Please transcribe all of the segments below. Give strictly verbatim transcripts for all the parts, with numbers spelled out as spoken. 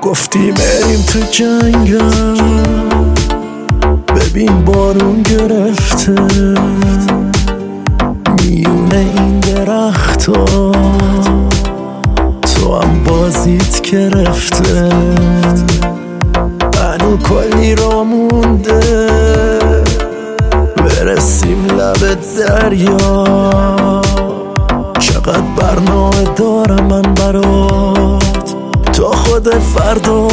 گفتی بریم تو جنگل، ببین بارون گرفته میونه این درختا، تو هم بازیت گرفته، هنو کلی را مونده برسیم لب دریا. چقدر برنامه دارم من برات تا خود فردا،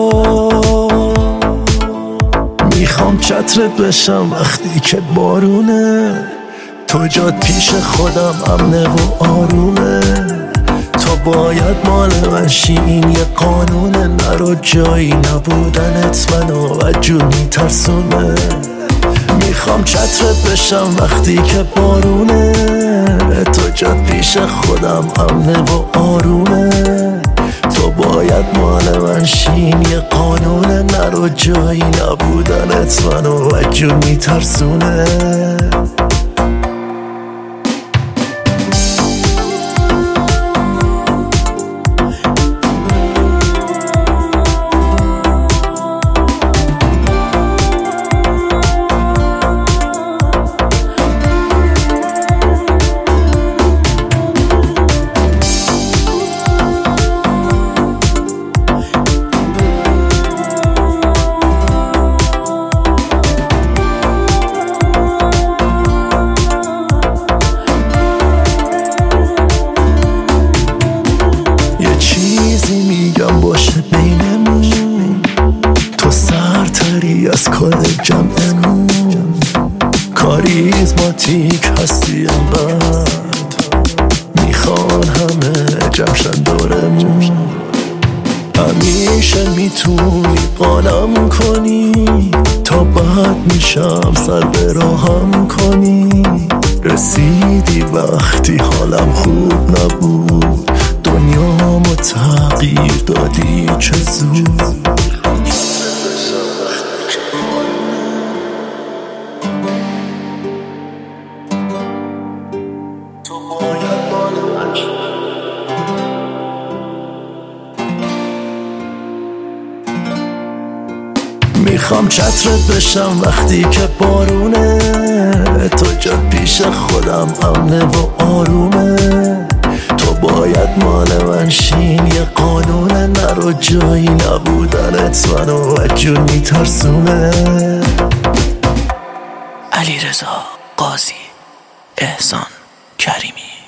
میخوام چترت بشم وقتی که بارونه، تو جات پیش خودم امنه و آرومه، تو باید مال من شی، این یه قانونه، نرو جایی نبودنت منو وجود میترسونه. میخوام چترت بشم وقتی که بارونه، تو جات پیش خودم امنه و آرومه، تو باید مال من شین یه قانونه، نرو جایی نبودنت منو وجود میترسونه. میگم باشه بینمون، تو سرتری از کل جمعمون، کاریزماتیک هستی انقدر میخوان همه جمشن دورمون، همیشه میتونی قانم کنی تا بعد میشم سر به راهم کنی. رسیدی وقتی حالم خوب نبود، دنیامو تغییر دادی چه زود. تو باید مال من شی. میخوام چترت بشم وقتی که بارونه، تو جات پیش خودم امنه و آرومه، تو باید مال من شین یه قانونه، نرو جایی نبودنت منو وجود میترسونه. علیرضا قاضی، احسان کریمی.